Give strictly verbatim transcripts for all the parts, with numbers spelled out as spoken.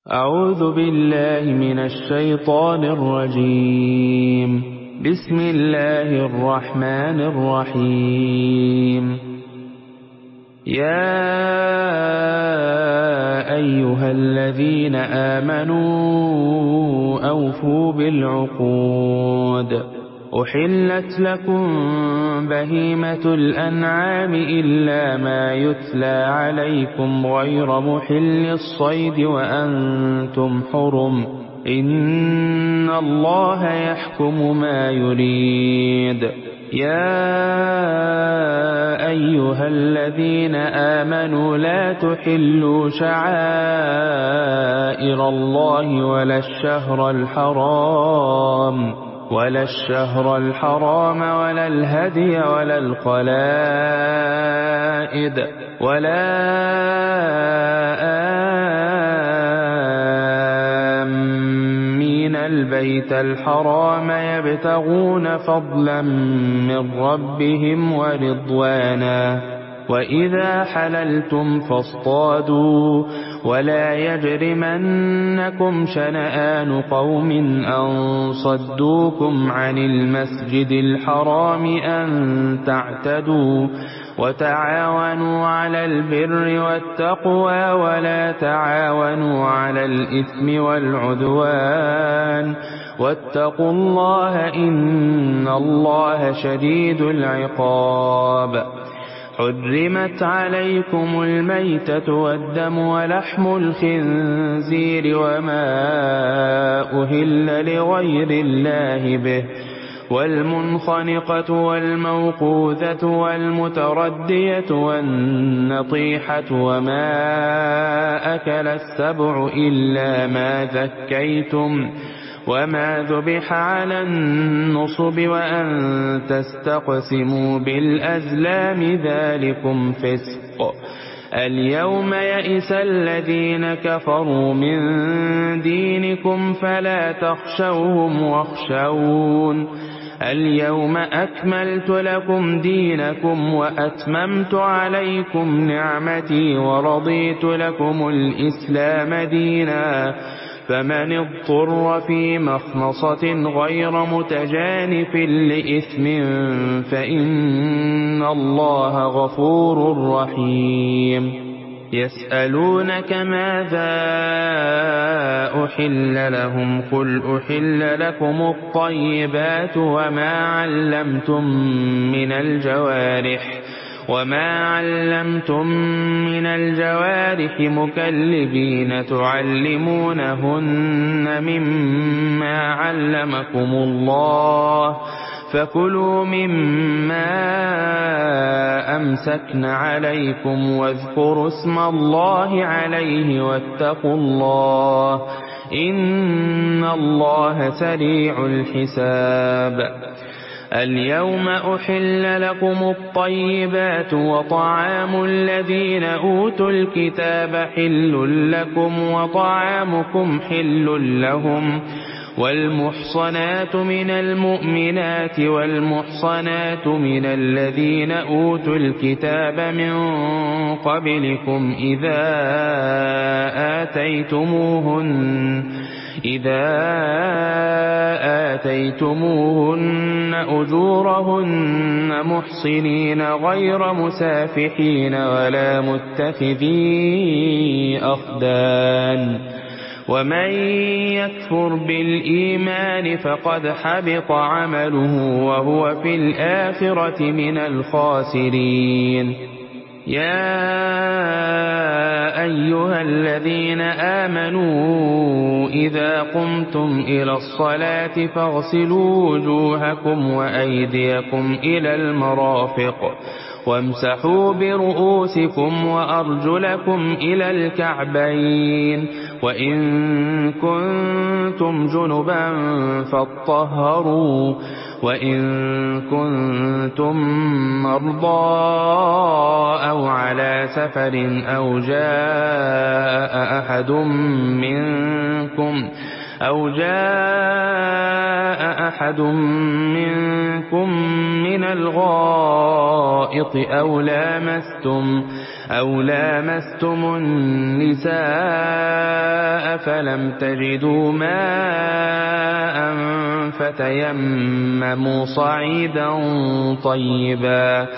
أعوذ بالله من الشيطان الرجيم. بسم الله الرحمن الرحيم. يا أيها الذين آمنوا أوفوا بالعقود. أحلت لكم بهيمة الأنعام إلا ما يتلى عليكم غير محل الصيد وأنتم حرم. إن الله يحكم ما يريد. يا أيها الذين آمنوا لا تحلوا شعائر الله ولا الشهر الحرام ولا الشهر الحرام ولا الهدي ولا القلائد ولا آمين البيت الحرام يبتغون فضلا من ربهم ورضوانا. وإذا حللتم فاصطادوا ولا يجرمنكم شنآن قوم أن صدوكم عن المسجد الحرام أن تعتدوا. وتعاونوا على البر والتقوى ولا تعاونوا على الإثم والعدوان واتقوا الله إن الله شديد العقاب. حرمت عليكم الميتة والدم ولحم الخنزير وما أهل لغير الله به والمنخنقة والموقوذة والمتردية والنطيحة وما أكل السبع إلا ما ذكيتم وما ذبح على النصب وأن تستقسموا بالأزلام ذلكم فسق. اليوم يئس الذين كفروا من دينكم فلا تخشوهم واخشون. اليوم أكملت لكم دينكم وأتممت عليكم نعمتي ورضيت لكم الإسلام دينا. فمن اضطر في مخمصة غير متجانف لإثم فإن الله غفور رحيم. يسألونك ماذا أحل لهم قل أحل لكم الطيبات وما علمتم من الجوارح وما علمتم من الجوارح مكلبين تعلمونهن مما علمكم الله فكلوا مما أمسكن عليكم واذكروا اسم الله عليه واتقوا الله إن الله سريع الحساب. اليوم أحل لكم الطيبات وطعام الذين أوتوا الكتاب حل لكم وطعامكم حل لهم. والمحصنات من المؤمنات والمحصنات من الذين أوتوا الكتاب من قبلكم إذا آتيتموهن إذا آتيتموهن أجورهن محصنين غير مسافحين ولا متخذي أخدان. ومن يكفر بالإيمان فقد حبط عمله وهو في الآخرة من الخاسرين. يا أيها الذين آمنوا إذا قمتم إلى الصلاة فاغسلوا وجوهكم وأيديكم إلى المرافق وامسحوا برؤوسكم وأرجلكم إلى الكعبين وإن كنتم جنبا فاطهروا وإن كنتم مرضى أو على سفر أو جاء أحد منكم أو جاء أحد منكم من الغائط أو لامستم أو لامستم النساء فلم تجدوا ماء فتيمموا صعيدا طيبا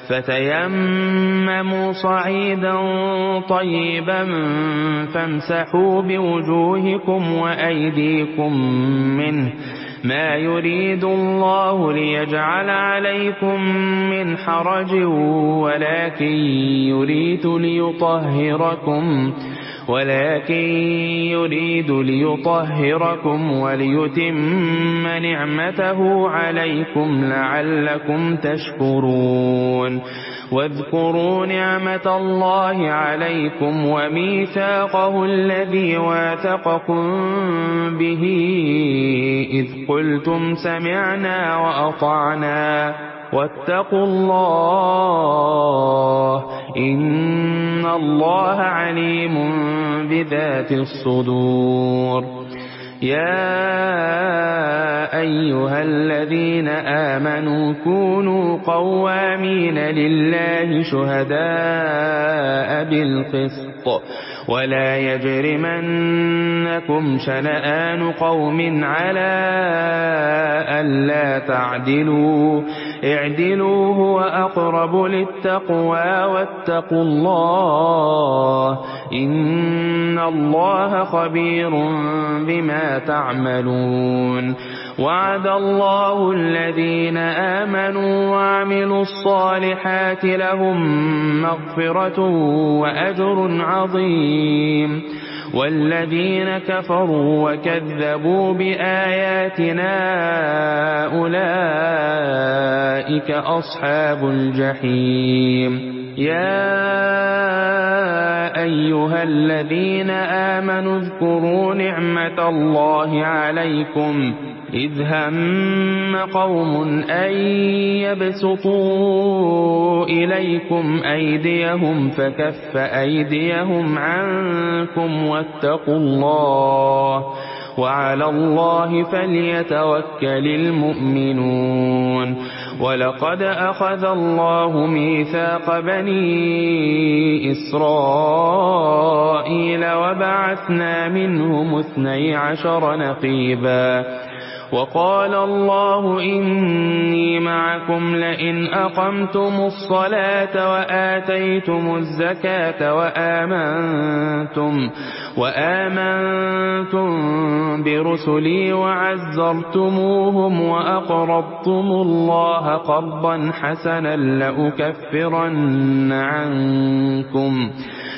فتيمموا صعيدا طيبا فامسحوا بوجوهكم وأيديكم منه ما يريد الله ليجعل عليكم من حرج ولكن يريد ليطهركم ولكن يريد ليطهركم وليتم نعمته عليكم لعلكم تشكرون واذكروا نعمة الله عليكم وميثاقه الذي واثقكم به إذ قلتم سمعنا وأطعنا واتقوا الله إن الله عليم بذات الصدور يا أيها الذين آمنوا كونوا قوامين لله شهداء بالقسط ولا يجرمنكم شنآن قوم على ألا تعدلوا اعدلوا هو أقرب للتقوى واتقوا الله إن الله خبير بما تعملون وعد الله الذين آمنوا وعملوا الصالحات لهم مغفرة وأجر عظيم والذين كفروا وكذبوا بآياتنا أولئك أصحاب الجحيم يا أيها الذين آمنوا اذكروا نعمة الله عليكم إذ هم قوم أن يبسطوا إليكم أيديهم فكف أيديهم عنكم واتقوا الله وعلى الله فليتوكل المؤمنون ولقد أخذ الله ميثاق بني إسرائيل وبعثنا منهم اثني عشر نقيبا وقال الله إني معكم لئن أقمتم الصلاة وآتيتم الزكاة وآمنتم وآمنتم برسلي وعزرتموهم وأقرضتم الله قرضا حسنا لأكفرن عنكم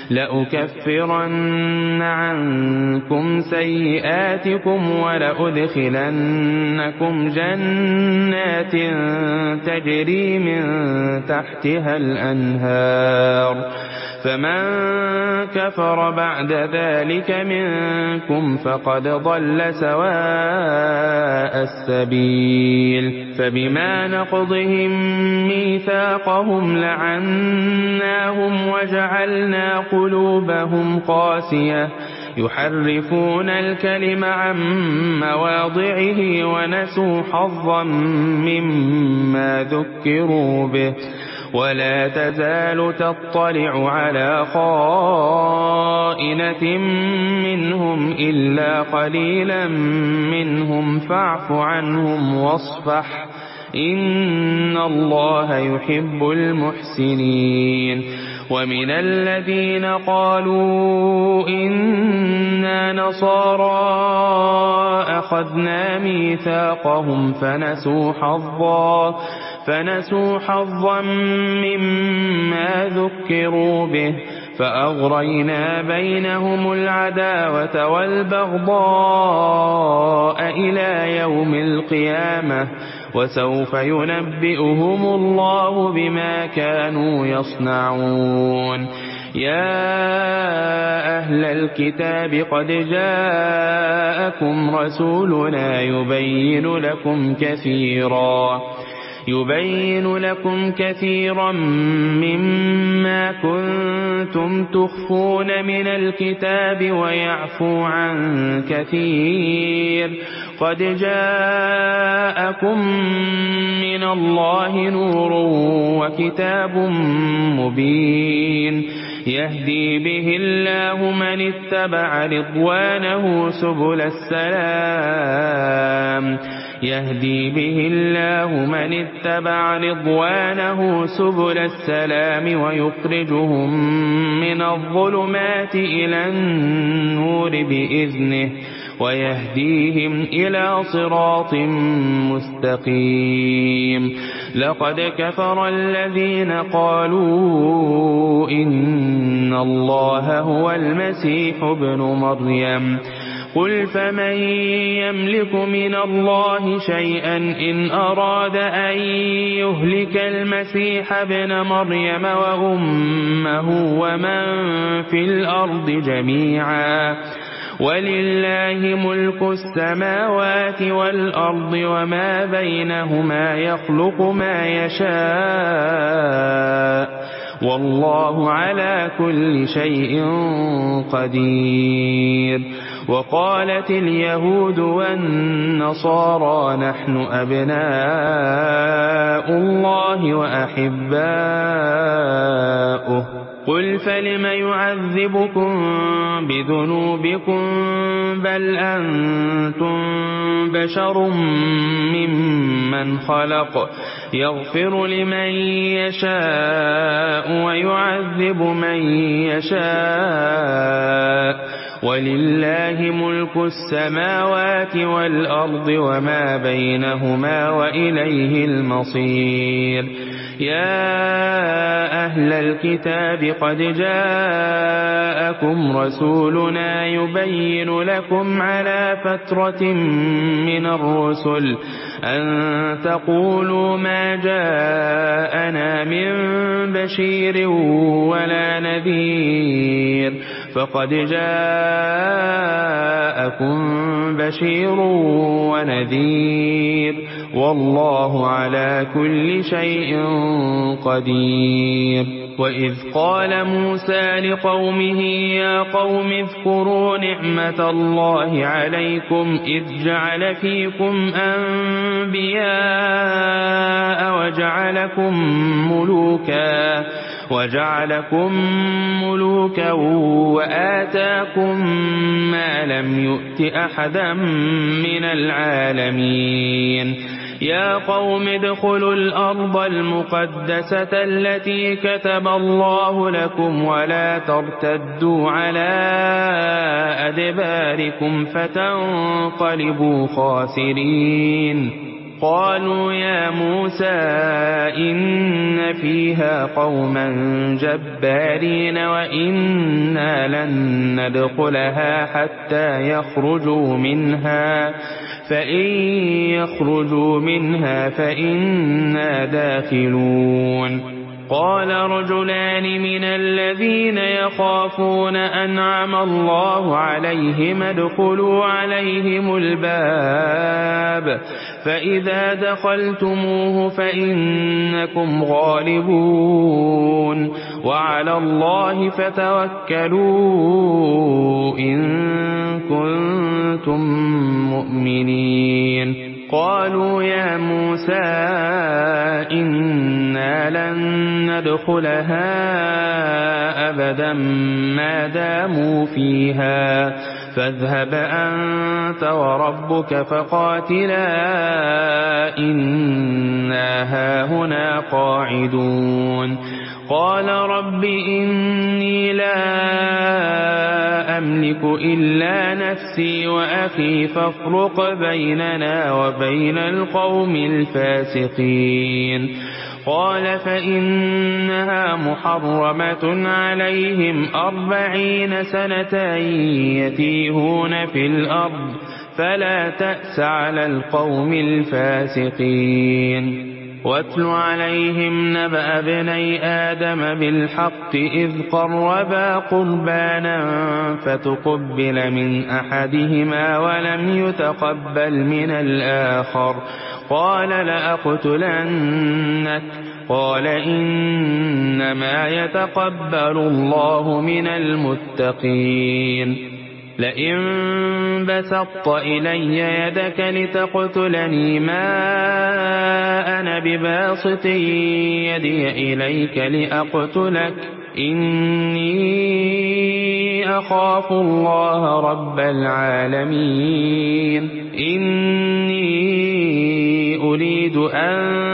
لأكفرن عنكم سيئاتكم ولأدخلنكم جنات تجري من تحتها الأنهار فمن كفر بعد ذلك منكم فقد ضل سواء السبيل فبما نقضهم ميثاقهم لعناهم وجعلنا قلوبهم قاسية يحرفون الكلم عن مواضعه ونسوا حظا مما ذكروا به ولا تزال تطلع على خائنة منهم إلا قليلا منهم فاعف عنهم واصفح إن الله يحب المحسنين ومن الذين قالوا إنا نصارى أخذنا ميثاقهم فنسوا حظا فنسوا حظا مما ذكروا به فأغرينا بينهم العداوة والبغضاء إلى يوم القيامة وسوف ينبئهم الله بما كانوا يصنعون يا أهل الكتاب قد جاءكم رسولنا يبين لكم كثيرا يبين لكم كثيرا مما كنتم تخفون من الكتاب ويعفو عن كثير قد جاءكم من الله نور وكتاب مبين يهدي به الله من اتبع رضوانه سبل السلام يهدي به الله من اتبع رضوانه سبل السلام ويخرجهم من الظلمات إلى النور بإذنه ويهديهم إلى صراط مستقيم لقد كفر الذين قالوا إن الله هو المسيح ابن مريم قل فمن يملك من الله شيئا إن أراد أن يهلك المسيح ابن مريم وأمه ومن في الأرض جميعا ولله ملك السماوات والأرض وما بينهما يخلق ما يشاء والله على كل شيء قدير وقالت اليهود والنصارى نحن أبناء الله وأحباؤه قل فلم يعذبكم بذنوبكم بل أنتم بشر ممن خلق يغفر لمن يشاء ويعذب من يشاء ولله ملك السماوات والأرض وما بينهما وإليه المصير يا أهل الكتاب قد جاءكم رسولنا يبين لكم على فترة من الرسل أن تقولوا ما جاءنا من بشير ولا نذير فقد جاءكم بشير ونذير والله على كل شيء قدير وإذ قال موسى لقومه يا قوم اذكروا نعمة الله عليكم إذ جعل فيكم أنبياء وجعلكم ملوكا وجعلكم ملوكا وآتاكم ما لم يؤت أحدا من العالمين يا قوم ادخلوا الأرض المقدسة التي كتب الله لكم ولا ترتدوا على أدباركم فتنقلبوا خاسرين قالوا يا موسى إن فيها قوما جبارين وإنا لن ندخلها حتى يخرجوا منها فإن يخرجوا منها فإنا داخلون قال رجلان من الذين يخافون أنعم الله عليهم ادخلوا عليهم الباب فإذا دخلتموه فإنكم غالبون وعلى الله فتوكلوا إن كنتم مؤمنين قالوا يا موسى إنا لن ندخلها أبدا ما داموا فيها فاذهب أنت وربك فقاتلا إنا هاهنا قاعدون قال رب إني لا أملك إلا نفسي وأخي فافرق بيننا وبين القوم الفاسقين قال فإنها محرمة عليهم أربعين سنة يتيهون في الأرض فلا تأس على القوم الفاسقين واتل عليهم نبأ ابني آدم بالحق إذ قربا قربانا فتقبل من أحدهما ولم يتقبل من الآخر قال لأقتلنك قال إنما يتقبل الله من المتقين لئن بسطت إلي يدك لتقتلني ما أنا بباسط يدي إليك لأقتلك إني أخاف الله رب العالمين إني أريد أن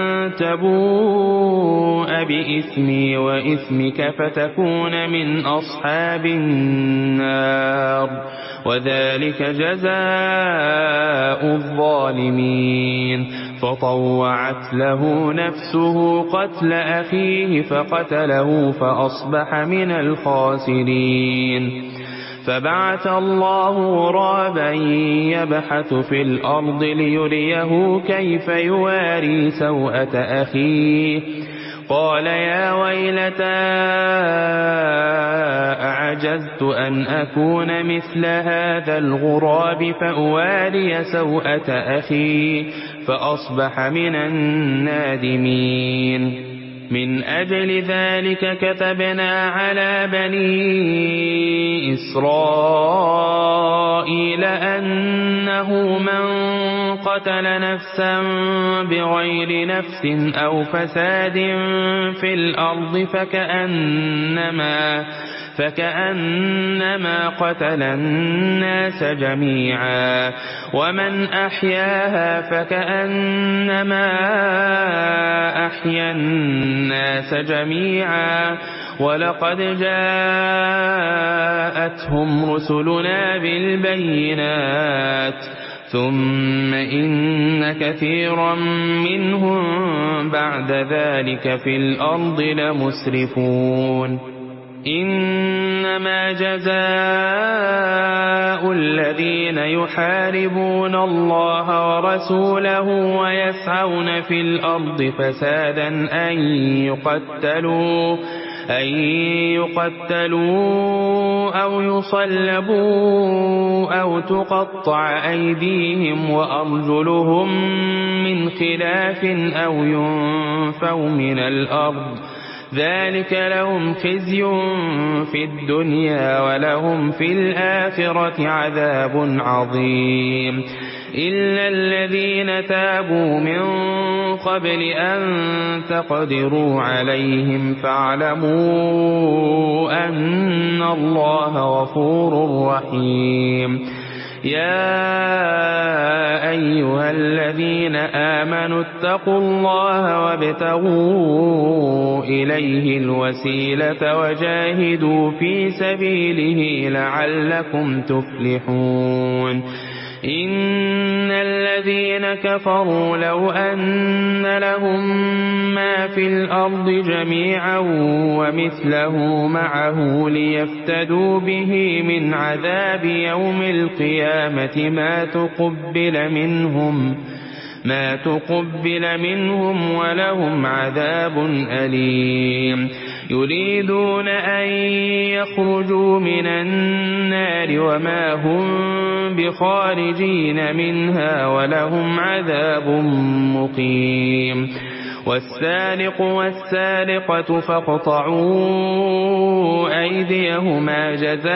تبوء بإثمي وإثمك فتكون من أصحاب النار وذلك جزاء الظالمين فطوعت له نفسه قتل أخيه فقتله فأصبح من الخاسرين فبعث الله غرابا يبحث في الأرض ليريه كيف يواري سوءة أخيه قال يا ويلتى أعجزت أن أكون مثل هذا الغراب فأواري سوءة أخي فأصبح من النادمين من أجل ذلك كتبنا على بني إسرائيل أنه من قتل نفسا بغير نفس أو فساد في الأرض فكأنما فكأنما قتل الناس جميعا ومن أحياها فكأنما أحيا الناس جميعا ولقد جاءتهم رسلنا بالبينات ثم إن كثيرا منهم بعد ذلك في الأرض لمسرفون إنما جزاء الذين يحاربون الله ورسوله ويسعون في الأرض فسادا أن يقتلوا أن يقتلوا أو يصلبوا أو تقطع أيديهم وأرجلهم من خلاف أو ينفوا من الأرض ذلك لهم خزي في الدنيا ولهم في الآخرة عذاب عظيم إلا الذين تابوا من قبل أن تقدروا عليهم فاعلموا أن الله غفور رحيم يا أيها الذين آمنوا اتقوا الله وابتغوا إليه الوسيلة وجاهدوا في سبيله لعلكم تفلحون إن الذين كفروا لو أن لهم ما في الأرض جميعا ومثله معه ليفتدوا به من عذاب يوم القيامة ما تقبل منهم ما تقبل منهم ولهم عذاب أليم يريدون أن يخرجوا من النار وما هم بخارجين منها ولهم عذاب مقيم والسارق والسارقة فاقطعوا أيديهما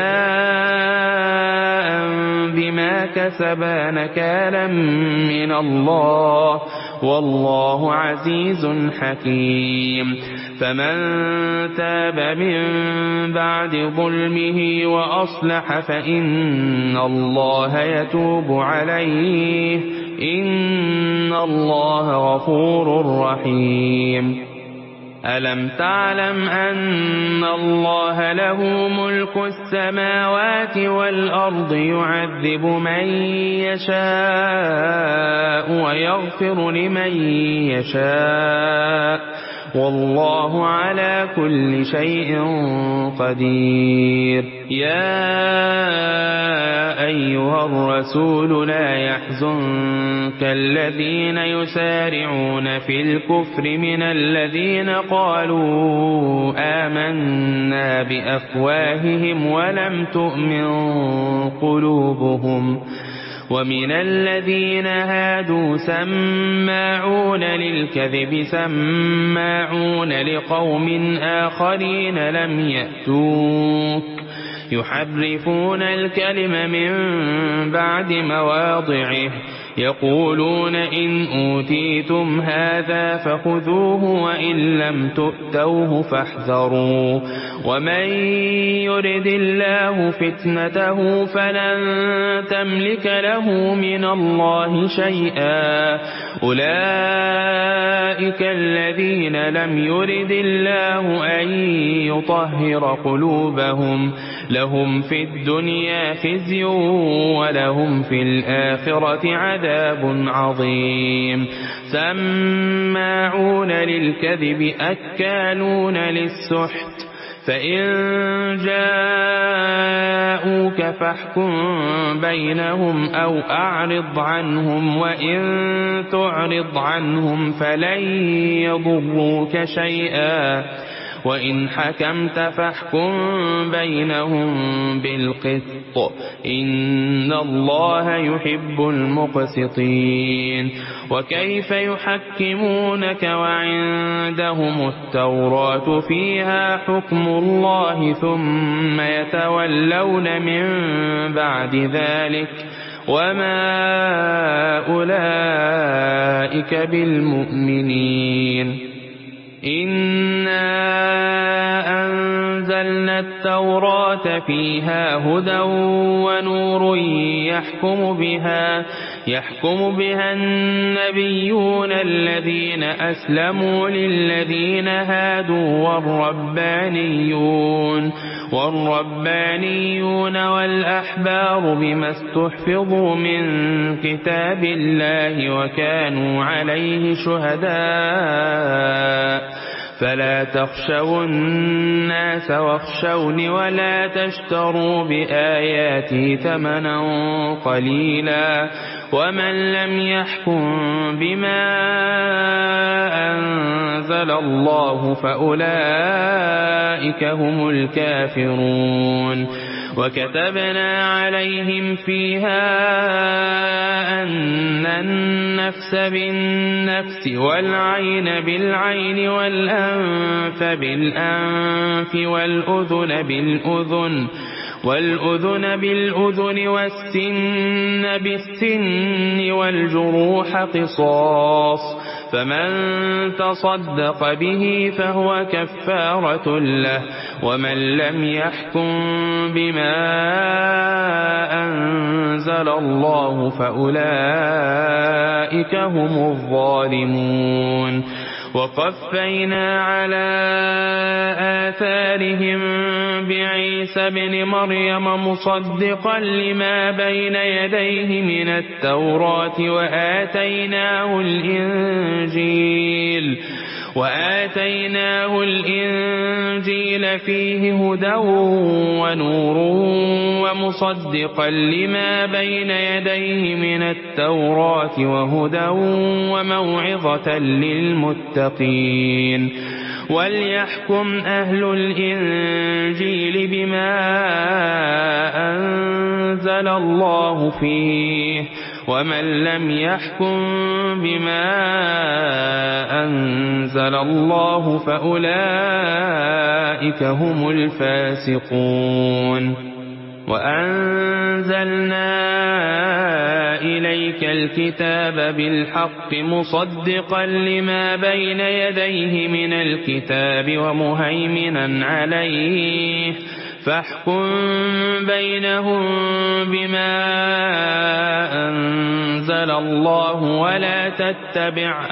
جزاء بما كسبا نكالا من الله والله عزيز حكيم فمن تاب من بعد ظلمه وأصلح فإن الله يتوب عليه إن الله غفور رحيم ألم تعلم أن الله له ملك السماوات والأرض يعذب من يشاء ويغفر لمن يشاء والله على كل شيء قدير يا أيها الرسول لا يحزنك الذين يسارعون في الكفر من الذين قالوا آمنا بأفواههم ولم تؤمن قلوبهم ومن الذين هادوا سماعون للكذب سماعون لقوم آخرين لم يأتوك يحرفون الكلم من بعد مواضعه يقولون إن أوتيتم هذا فخذوه وإن لم تؤتوه فاحذروا ومن يرد الله فتنته فلن تملك له من الله شيئا أولئك الذين لم يرد الله أن يطهر قلوبهم لهم في الدنيا خزي ولهم في الآخرة عذاب عظيم سماعون للكذب أكالون للسحت فإن جاءوك فاحكم بينهم أو أعرض عنهم وإن تعرض عنهم فلن يضروك شيئا وإن حكمت فاحكم بينهم بالقسط إن الله يحب المقسطين وكيف يحكمونك وعندهم التوراة فيها حكم الله ثم يتولون من بعد ذلك وما أولئك بالمؤمنين إنا أنزلنا التوراة فيها هدى ونور يحكم بها يحكم بها النبيون الذين أسلموا للذين هادوا والربانيون والربانيون والأحبار بما استحفظوا من كتاب الله وكانوا عليه شهداء فلا تخشوا الناس واخشوني ولا تشتروا بآياتي ثمنا قليلا ومن لم يحكم بما أنزل الله فأولئك هم الكافرون وكتبنا عليهم فيها أن النفس بالنفس والعين بالعين والأنف بالأنف والأذن بالأذن والأذن بالأذن والسن بالسن والجروح قصاص فمن تصدق به فهو كفارة له ومن لم يحكم بما أنزل الله فأولئك هم الظالمون وقفينا على آثارهم بعيسى بن مريم مصدقا لما بين يديه من التوراة وآتيناه الإنجيل وآتيناه الإنجيل فيه هدى ونور ومصدقا لما بين يديه من التوراة وهدى وموعظة للمتقين وليحكم أهل الإنجيل بما أنزل الله فيه ومن لم يحكم بما أنزل الله فأولئك هم الفاسقون وأنزلنا إليك الكتاب بالحق مصدقا لما بين يديه من الكتاب ومهيمنا عليه فاحكم بينهم بما أنزل الله ولا تتبع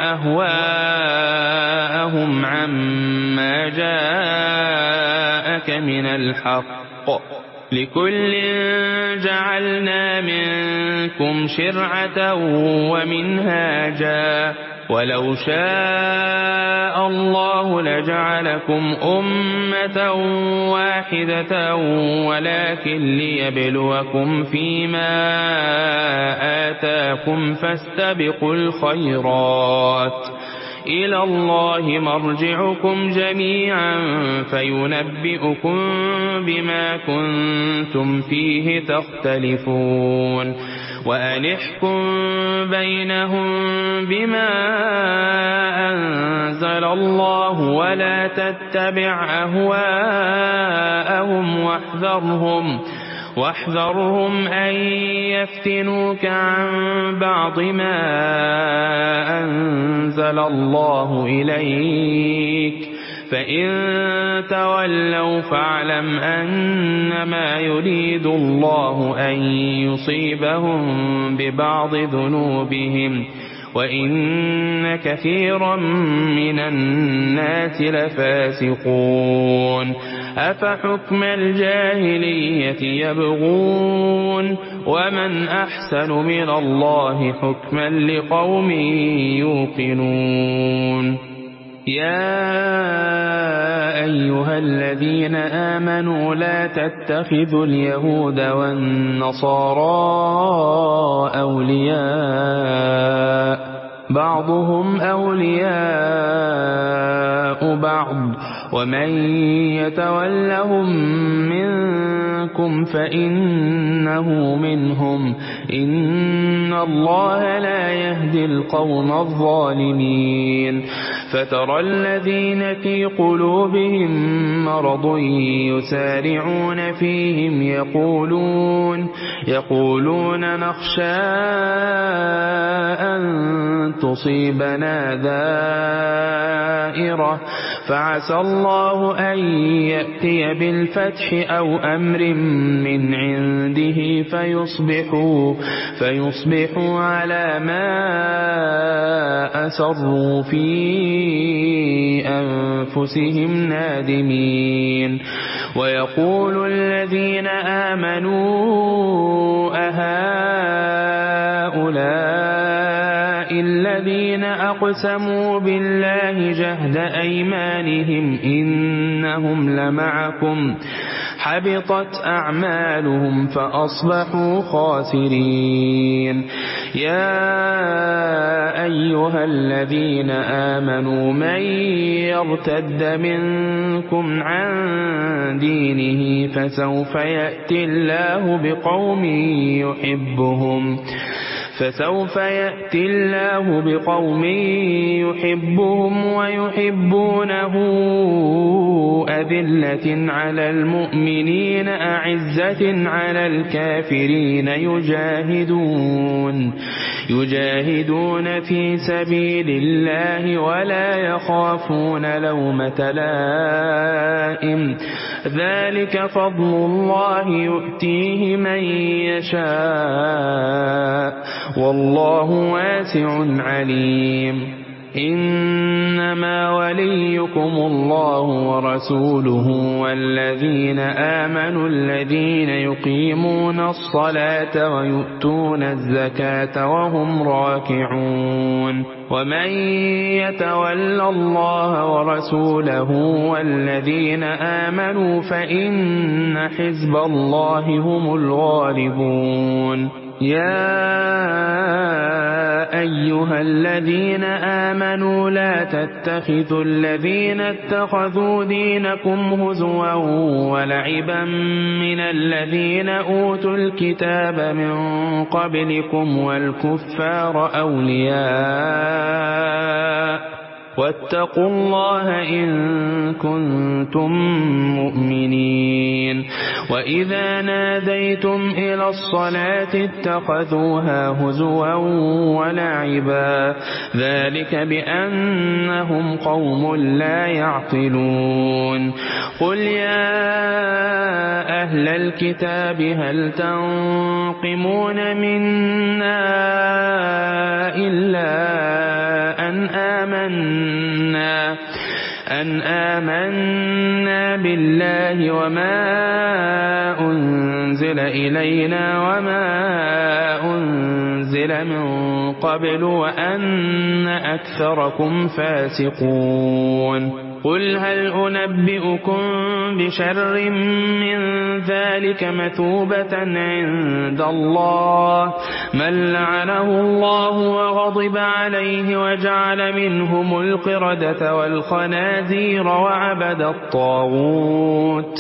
أهواءهم عما جاءك من الحق لكل جعلنا منكم شرعة ومنهاجا ولو شاء الله لجعلكم أمة واحدة ولكن ليبلوكم فيما آتاكم فاستبقوا الخيرات إلى الله مرجعكم جميعا فينبئكم بما كنتم فيه تختلفون وأنحكم بينهم بما أنزل الله ولا تتبع أهواءهم واحذرهم واحذرهم أن يفتنوك عن بعض ما أنزل الله إليك فإن تولوا فاعلم أنما يريد الله أن يصيبهم ببعض ذنوبهم وإن كثيرا من الناس لفاسقون أفحكم الجاهلية يبغون ومن أحسن من الله حكما لقوم يوقنون يا أيها الذين آمنوا لا تتخذوا اليهود والنصارى أولياء بعضهم أولياء بعض ومن يتولهم منكم فإنه منهم إن الله لا يهدي القوم الظالمين فترى الذين في قلوبهم مرض يسارعون فيهم يقولون يقولون نخشى أن تصيبنا دائرة فعسى الله أن يأتي بالفتح أو أمر من عنده فيصبحوا, فيصبحوا على ما أسروا في أنفسهم نادمين ويقول الذين آمنوا أهؤلاء الذين أقسموا بالله جهد أيمانهم إنهم لمعكم حبطت أعمالهم فأصبحوا خاسرين يا أيها الذين آمنوا من يرتد منكم عن دينه فسوف يأتي الله بقوم يحبهم فسوف يأتي الله بقوم يحبهم ويحبونه أذلة على المؤمنين أعزة على الكافرين يجاهدون يجاهدون في سبيل الله ولا يخافون لومة لائم ذلك فضل الله يؤتيه من يشاء والله واسع عليم إنما وليكم الله ورسوله والذين آمنوا الذين يقيمون الصلاة ويؤتون الزكاة وهم راكعون ومن يتول الله ورسوله والذين آمنوا فإن حزب الله هم الغالبون يا أيها الذين آمنوا لا تتخذوا الذين اتخذوا دينكم هزوا ولعبا من الذين أوتوا الكتاب من قبلكم والكفار أولياء واتقوا الله إن كنتم مؤمنين وإذا ناديتم إلى الصلاة اتخذوها هزوا ولعبا ذلك بأنهم قوم لا يعقلون قل يا أهل الكتاب هل تنقمون منا إلا أن آمنا أن آمنا بالله وما أنزل إلينا وما أنزل من قبل وأن أكثركم فاسقون قل هل أنبئكم بشر من ذلك مثوبة عند الله من لعنه الله وغضب عليه وجعل منهم القردة والخنازير وعبد الطاغوت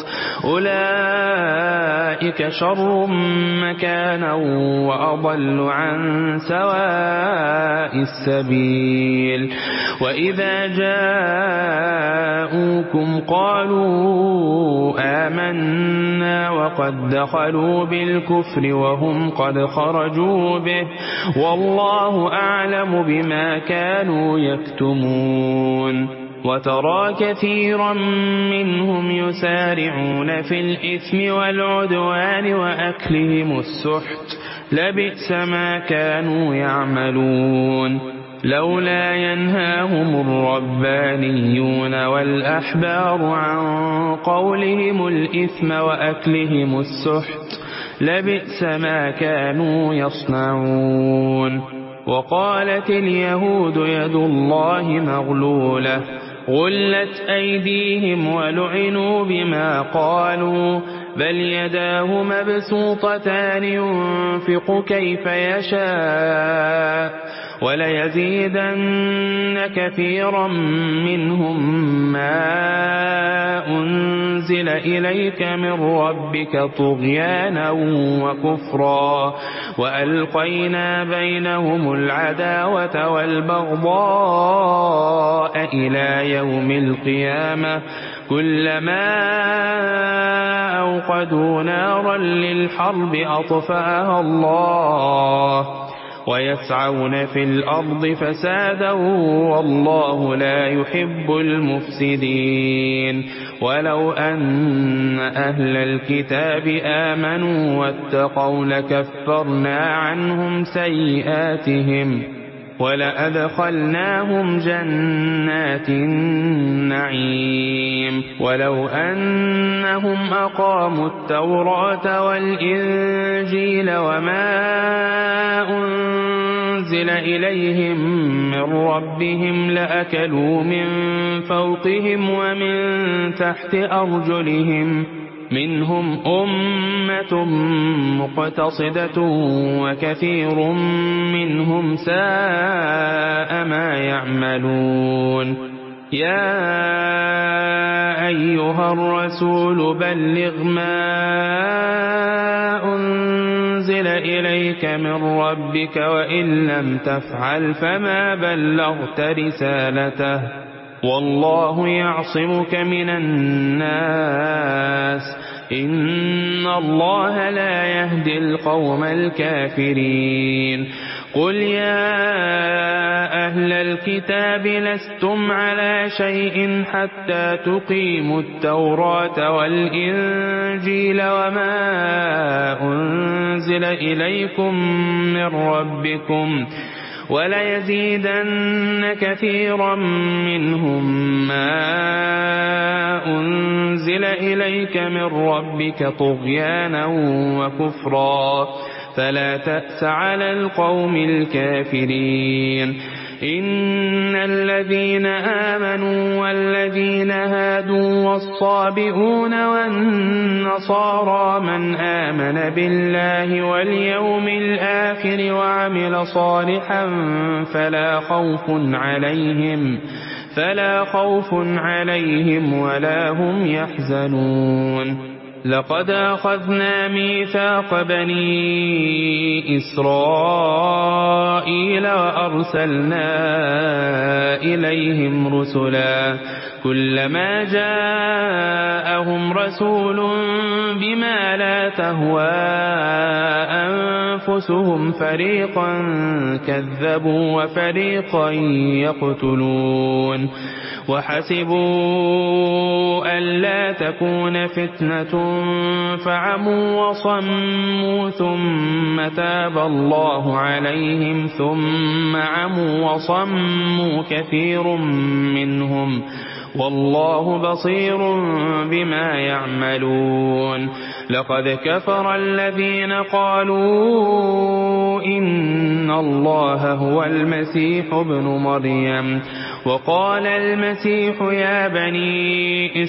أولئك شر مكانا وأضل عن سواء السبيل وإذا جاء جاءوكم قالوا آمنا وقد دخلوا بالكفر وهم قد خرجوا به والله أعلم بما كانوا يكتمون وترى كثيرا منهم يسارعون في الإثم والعدوان وأكلهم السحت لبئس ما كانوا يعملون لولا ينهاهم الربانيون والأحبار عن قولهم الإثم وأكلهم السحت لبئس ما كانوا يصنعون وقالت اليهود يد الله مغلولة غلت أيديهم ولعنوا بما قالوا بل يداه مبسوطتان ينفق كيف يشاء وليزيدن كثيرا منهم ما أنزل إليك من ربك طغيانا وكفرا وألقينا بينهم العداوة والبغضاء إلى يوم القيامة كلما أوقدوا نارا للحرب أطفأها الله ويسعون في الأرض فسادا والله لا يحب المفسدين ولو أن أهل الكتاب آمنوا واتقوا لكفرنا عنهم سيئاتهم ولأدخلناهم جنات النعيم ولو أنهم أقاموا التوراة والإنجيل وما أنزل إليهم من ربهم لأكلوا من فوقهم ومن تحت أرجلهم منهم أمة مقتصدة وكثير منهم ساء ما يعملون يا أيها الرسول بلغ ما أنزل إليك من ربك وإن لم تفعل فما بلغت رسالته والله يعصمك من الناس إن الله لا يهدي القوم الكافرين قل يا أهل الكتاب لستم على شيء حتى تقيموا التوراة والإنجيل وما أنزل إليكم من ربكم وليزيدن كثيرا منهم ما أنزل إليك من ربك طغيانا وكفرا فلا تأس على القوم الكافرين إن الذين آمنوا والذين هادوا والصابئون والنصارى من آمن بالله واليوم الآخر وعمل صالحا فلا خوف عليهم فلا خوف عليهم ولا هم يحزنون لقد أخذنا ميثاق بني إسرائيل وأرسلنا إليهم رسلا كلما جاءهم رسول بما لا تهوى أنفسهم فريقا كذبوا وفريقا يقتلون وحسبوا ألا تكون فتنة فعموا وصموا ثم تاب الله عليهم ثم عموا وصموا كثير منهم والله بصير بما يعملون لقد كفر الذين قالوا إن الله هو المسيح ابن مريم وقال المسيح يا بني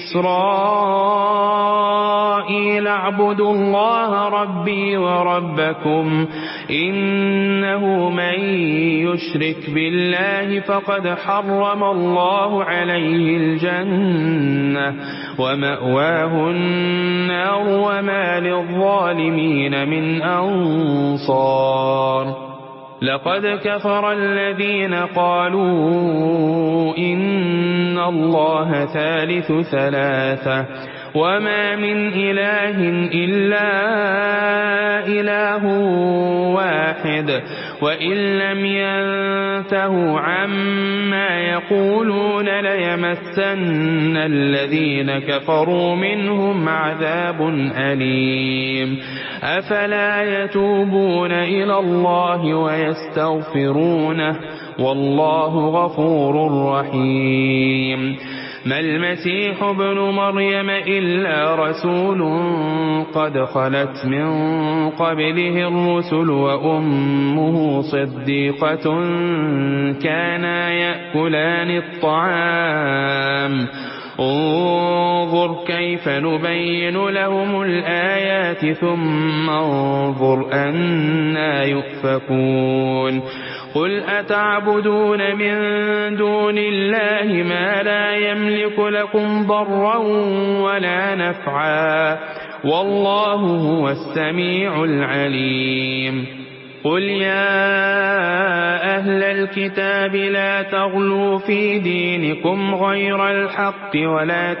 إسرائيل اعبدوا الله ربي وربكم إنه من يشرك بالله فقد حرم الله عليه الجنة ومأواه النار وما للظالمين من أنصار لقد كفر الذين قالوا إن الله ثالث ثلاثة وما من إله إلا إله واحد وإن لم ينتهوا عما يقولون ليمسن الذين كفروا منهم عذاب أليم أفلا يتوبون إلى الله ويستغفرونه والله غفور رحيم ما المسيح ابن مريم إلا رسول قد خلت من قبله الرسل وأمه صديقة كانا يأكلان الطعام انظر كيف نبين لهم الآيات ثم انظر أنى يؤفكون قل أتعبدون من دون الله ما لا يملك لكم ضرا ولا نفعا والله هو السميع العليم قل يا أهل الكتاب لا تغلوا في دينكم غير الحق ولا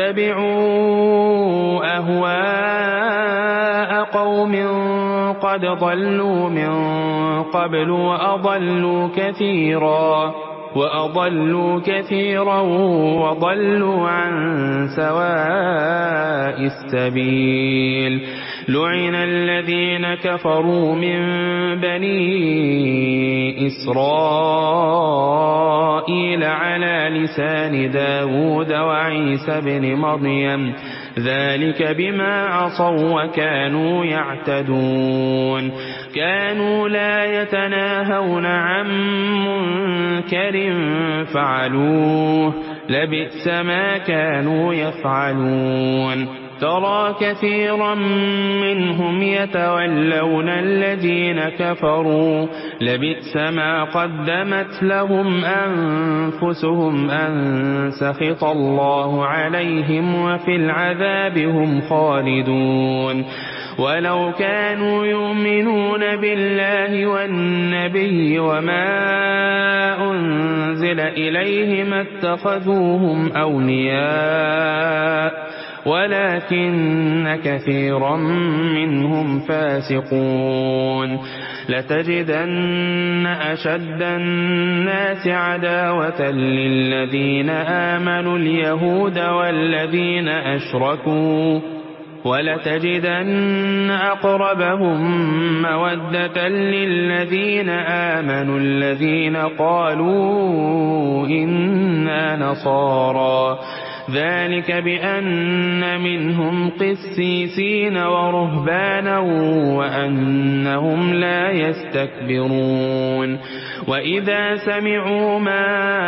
تتبعوا أهواء قوم قد ضلوا من قبل وأضلوا كثيرا وأضلوا كثيرا وضلوا عن سواء السبيل لعن الذين كفروا من بني إسرائيل على لسان داود وعيسى بن مريم ذلك بما عصوا وكانوا يعتدون كانوا لا يتناهون عن منكر فعلوه لبئس ما كانوا يفعلون ترى كثيرا منهم يتولون الذين كفروا لبئس ما قدمت لهم أنفسهم أن سخط الله عليهم وفي العذاب هم خالدون ولو كانوا يؤمنون بالله والنبي وما أنزل إليه ما اتخذوهم أولياء ولكن كثيرا منهم فاسقون لتجدن أشد الناس عداوة للذين آمنوا اليهود والذين أشركوا ولتجدن أقربهم مودة للذين آمنوا الذين قالوا إنا نصارى ذلك بأن منهم قسيسين ورهبانا وأنهم لا يستكبرون وإذا سمعوا ما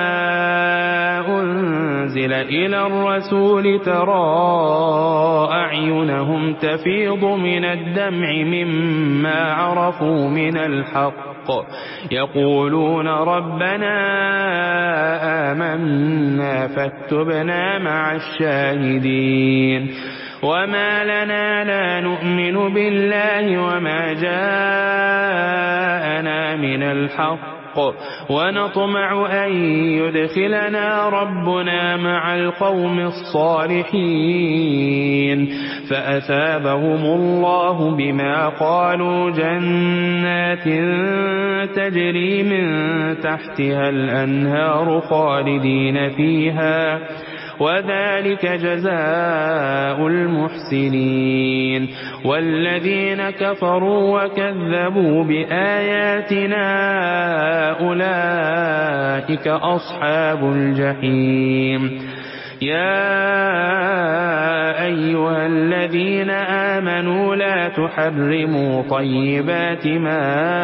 أنزل إلى الرسول ترى أعينهم تفيض من الدمع مما عرفوا من الحق يقولون ربنا آمنا فاكتبنا مع الشاهدين وما لنا لا نؤمن بالله وما جاءنا من الحق ونطمع أن يدخلنا ربنا مع القوم الصالحين فأثابهم الله بما قالوا جنات تجري من تحتها الأنهار خالدين فيها وذلك جزاء المحسنين والذين كفروا وكذبوا بآياتنا أولئك أصحاب الجحيم يا أيها الذين آمنوا لا تحرموا طيبات ما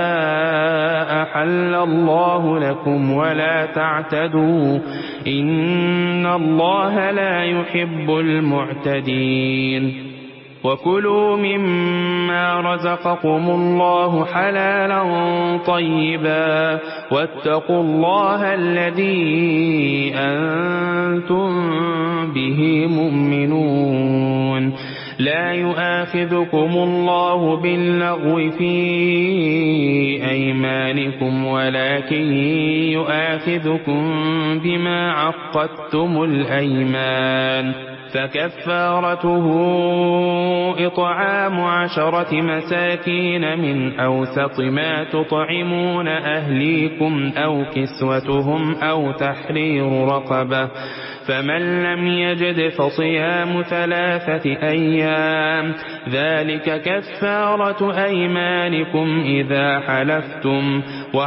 أحل الله لكم ولا تعتدوا إن الله لا يحب المعتدين وكلوا مما رزقكم الله حلالا طيبا واتقوا الله الذي أنتم به مؤمنون لا يؤاخذكم الله باللغو في أيمانكم أيمانكم ولكن يؤاخذكم بما عقدتم الأيمان، فكفارته إطعام عشرة مساكين من أوسط ما تطعمون أهليكم أو كسوتهم أو تحرير رقبة، فمن لم يجد فصيام ثلاثة أيام، ذلك كفارة أيمانكم إذا حلفتم،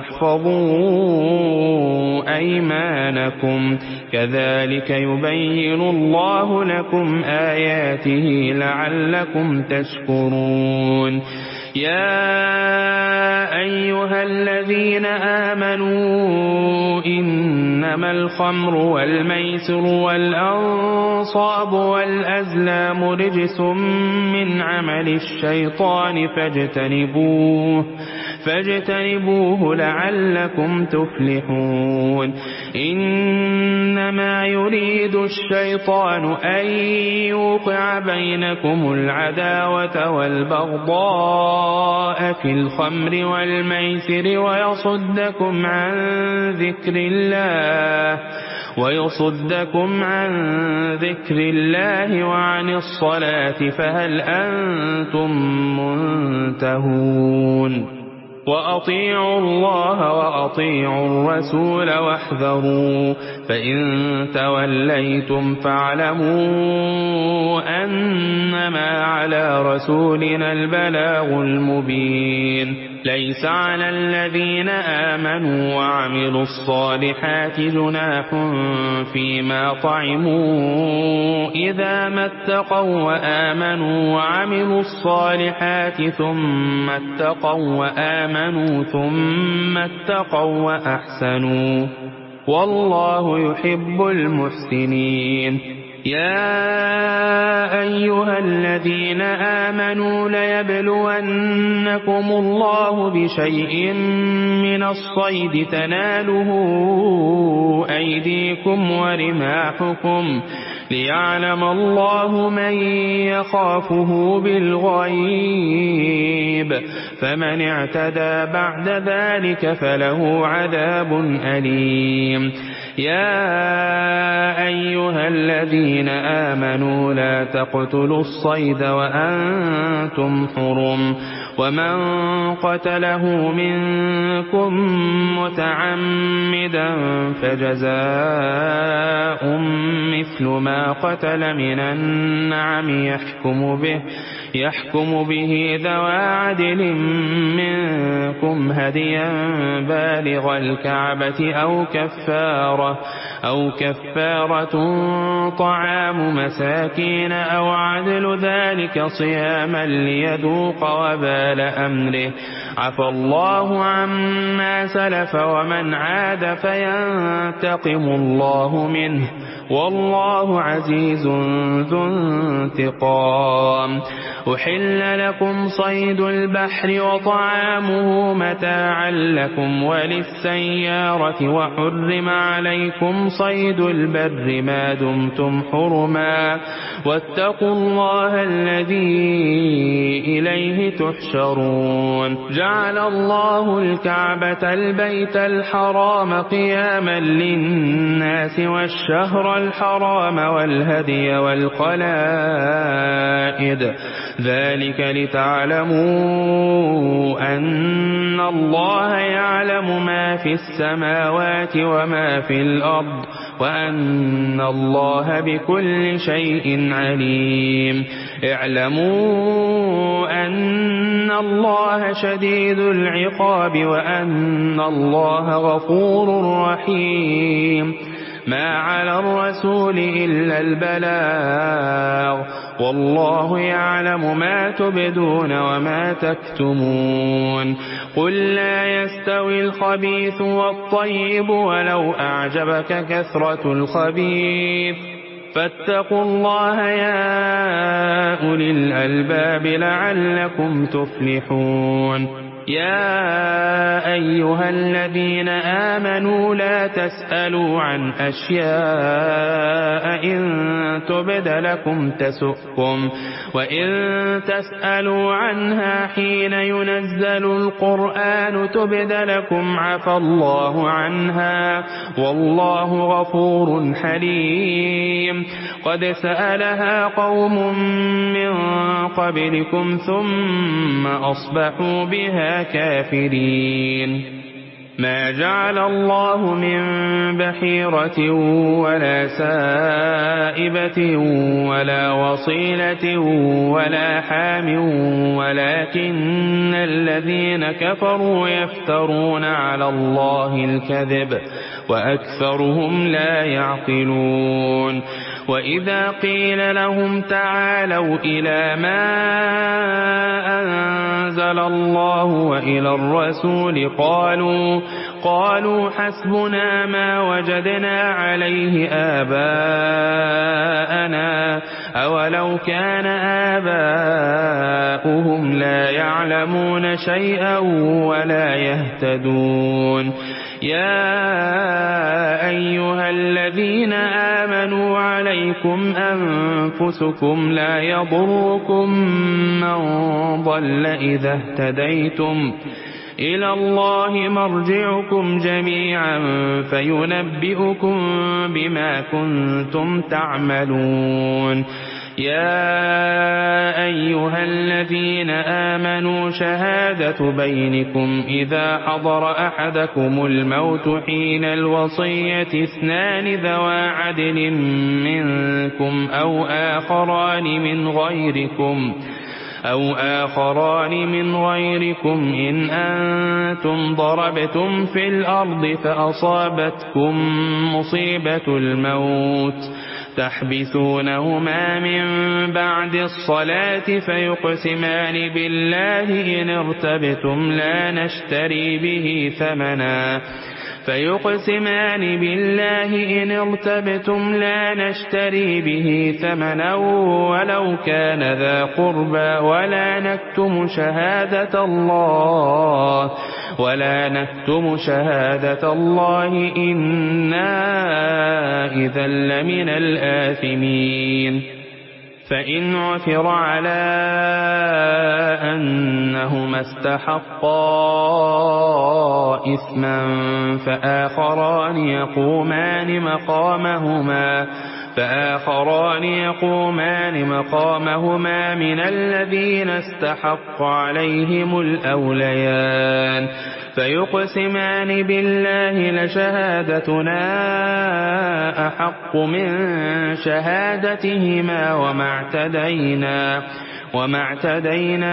واحفظوا أيمانكم، كذلك يبين الله لكم آياته لعلكم تشكرون. يا أيها الذين آمنوا إنما الخمر والميسر والأنصاب والأزلام رجس من عمل الشيطان فاجتنبوه فاجتنبوه لعلكم تفلحون. إنما يريد الشيطان أن يوقع بينكم العداوة والبغضاء في الخمر والميسر ويصدكم عن ذكر الله ويصدكم عن ذكر الله وعن الصلاة فهل أنتم منتهون. وأطيعوا الله وأطيعوا الرسول واحذروا، فإن توليتم فاعلموا أنما على رسولنا البلاغ المبين. ليس على الذين آمنوا وعملوا الصالحات جناح فيما طعموا إذا ما اتقوا وآمنوا وعملوا الصالحات ثم اتقوا وآمنوا ثم اتقوا وأحسنوا، والله يحب المحسنين. يا أيها الذين آمنوا ليبلونكم الله بشيء من الصيد تناله أيديكم ورماحكم ليعلم الله من يخافه بالغيب، فمن اعتدى بعد ذلك فله عذاب أليم. يا أيها الذين آمنوا لا تقتلوا الصيد وأنتم حرم، ومن قتله منكم متعمدا فجزاء مثل ما قتل من النعم يحكم به يحكم به ذوى عدل منكم هديا بالغ الكعبة أو كفارة أو كفارة طعام مساكين أو عدل ذلك صياما ليذوق وبال أمره، عفى الله عما سلف ومن عاد فينتقم الله منه، والله عزيز ذو انتقام. أحل لكم صيد البحر وطعامه متاعا لكم وللسيارة، وحرم عليكم صيد البر ما دمتم حرما، واتقوا الله الذي إليه تحشرون. جعل الله الكعبة البيت الحرام قياما للناس والشهر الحرام والهدي والقلائد، ذلك لتعلموا أن الله يعلم ما في السماوات وما في الأرض، وأن الله بكل شيء عليم. اعلموا أن الله شديد العقاب وأن الله غفور رحيم. ما على الرسول إلا البلاغ، والله يعلم ما تبدون وما تكتمون. قل لا يستوي الخبيث والطيب ولو أعجبك كثرة الخبيث، فاتقوا الله يا أولي الألباب لعلكم تفلحون. يا أيها الذين آمنوا لا تسألوا عن أشياء إن تبد لكم تسؤكم وإن تسألوا عنها حين ينزل القرآن تبد لكم عفى الله عنها والله غفور حليم. قد سألها قوم من قبلكم ثم أصبحوا بها كافرين. ما جعل الله من بحيرة ولا سائبة ولا وصيلة ولا حام ولكن الذين كفروا يفترون على الله الكذب وأكثرهم لا يعقلون. وإذا قيل لهم تعالوا إلى ما أنزل الله وإلى الرسول قالوا قالوا حسبنا ما وجدنا عليه آباءنا أولو كان آباؤهم لا يعلمون شيئا ولا يهتدون. يا أيها الذين آمنوا عليكم أنفسكم لا يضركم من ضل إذا اهتديتم إلى الله مرجعكم جميعا فينبئكم بما كنتم تعملون. يا أيها الذين آمنوا شهادة بينكم إذا حضر أحدكم الموت حين الوصية اثنان ذوى عدل منكم أو آخران من غيركم أو آخران من غيركم إن أنتم ضربتم في الأرض فأصابتكم مصيبة الموت تحبسونهما من بعد الصلاة فيقسمان بالله إن ارتبتم لا نشتري به ثمنا فيقسمان بالله إن ارتبتم لا نشتري به ثمنا ولو كان ذا قربى ولا نكتم شهادة الله ولا نكتم شهادة الله إنا إذا لمن الآثمين. فإن عثر على أنهما استحقا إثما فآخران يقومان مقامهما فآخران يقومان مقامهما من الذين استحق عليهم الأوليان فيقسمان بالله لشهادتنا أحق من شهادتهما وما اعتدينا وما اعتدينا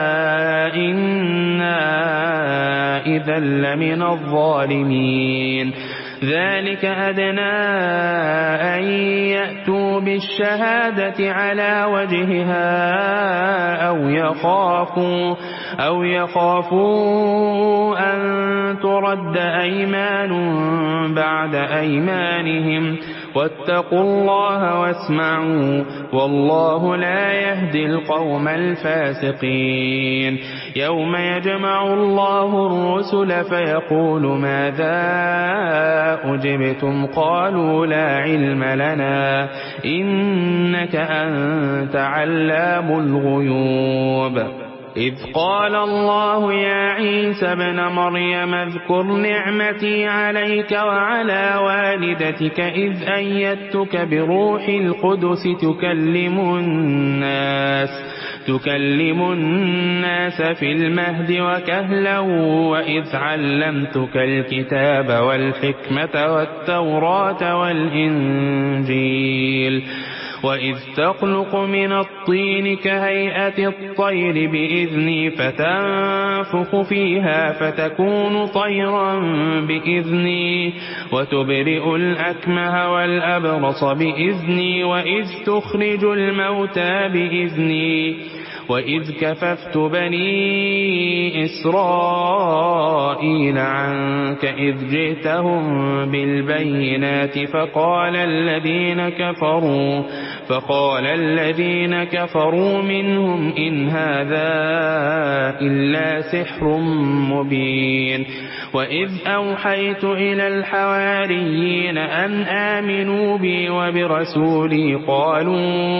إنا إذا لمن الظالمين. ذلك أدنى أن يأتوا بالشهادة على وجهها أو يخافوا أو يخافوا أن ترد أيمان بعد أيمانهم واتقوا الله واسمعوا والله لا يهدي القوم الفاسقين. يوم يجمع الله الرسل فيقول ماذا أجبتم قالوا لا علم لنا إنك أنت علام الغيوب. إذ قال الله يا عيسى ابن مريم اذكر نعمتي عليك وعلى والدتك إذ أيدتك بروح القدس تكلم الناس تكلم الناس في المهد وكهلا وإذ علمتك الكتاب والحكمة والتوراة والإنجيل وإذ تخلق من الطين كهيئة الطير بإذني فتنفخ فيها فتكون طيرا بإذني وتبرئ الأكمه والأبرص بإذني وإذ تخرج الموتى بإذني وإذ كففت بني إسرائيل عنك إذ جئتهم بالبينات فقال الذين كفروا فقال الذين كفروا منهم إن هذا إلا سحر مبين وإذ أوحيت إلى الحواريين أن آمنوا بي وبرسولي قالوا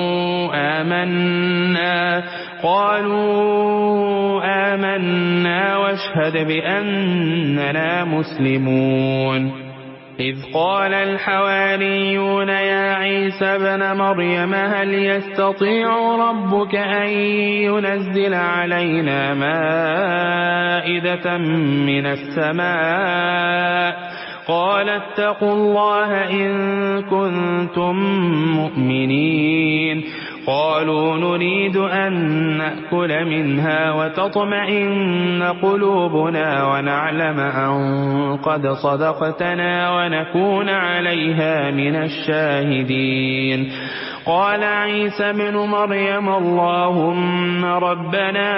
آمنا قالوا آمنا واشهد بأننا مسلمون إذ قال الحواريون يا عيسى ابن مريم هل يستطيع ربك أن ينزل علينا مائدة من السماء قال اتقوا الله إن كنتم مؤمنين قالوا نريد أن نأكل منها وتطمئن قلوبنا ونعلم أن قد صدقتنا ونكون عليها من الشاهدين قال عيسى بن مريم اللهم ربنا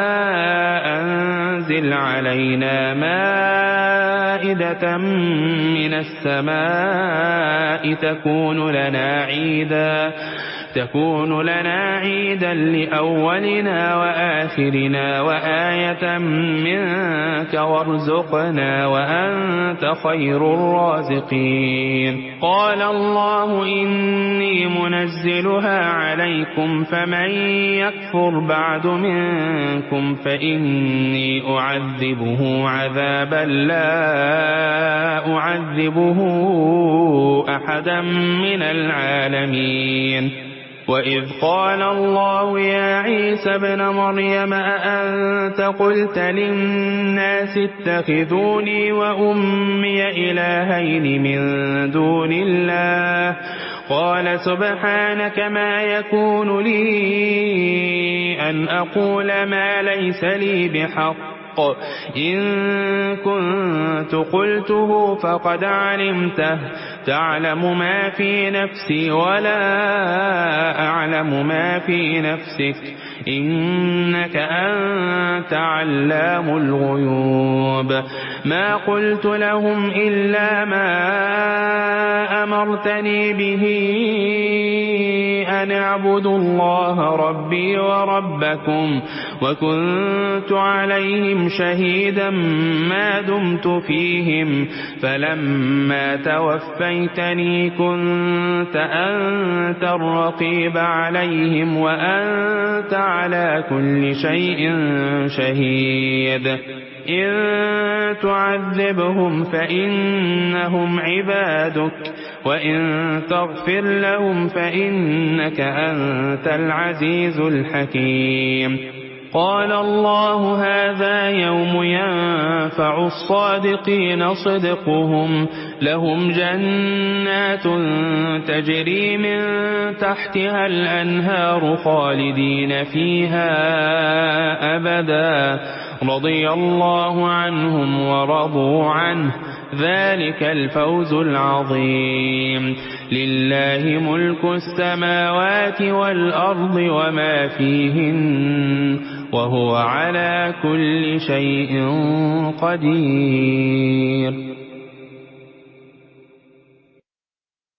أنزل علينا مائدة من السماء تكون لنا عيدا تكون لنا عيدا لأولنا وآخرنا وآية منك وارزقنا وأنت خير الرازقين قال الله إني منزلها عليكم فمن يكفر بعد منكم فإني أعذبه عذابا لا أعذبه أحدا من العالمين وإذ قال الله يا عيسى ابن مريم أأنت قلت للناس اتخذوني وأمي إلهين من دون الله قال سبحانك ما يكون لي أن أقول ما ليس لي بحق إن كنت قلته فقد علمته تعلم ما في نفسي ولا أعلم ما في نفسك إنك أنت علام الغيوب ما قلت لهم إلا ما أمرتني به أن اعبدوا الله ربي وربكم وكنت عليهم شهيدا ما دمت فيهم فلما توفيتني كنت أنت الرقيب عليهم وأنت على كل شيء شهيد إن تعذبهم فإنهم عبادك وإن تغفر لهم فإنك أنت العزيز الحكيم قال الله هذا يوم ينفع الصادقين صدقهم لهم جنات تجري من تحتها الأنهار خالدين فيها أبدا رضي الله عنهم ورضوا عنه ذلك الفوز العظيم لله ملك السماوات والأرض وما فيهن وهو على كل شيء قدير.